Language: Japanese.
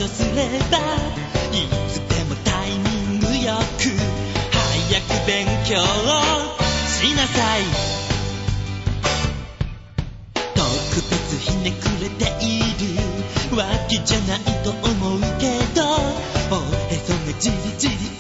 すればいつでもタイミングよく早く勉強しなさい。特別ひねくれているわけじゃないと思うけどおへそがじりじり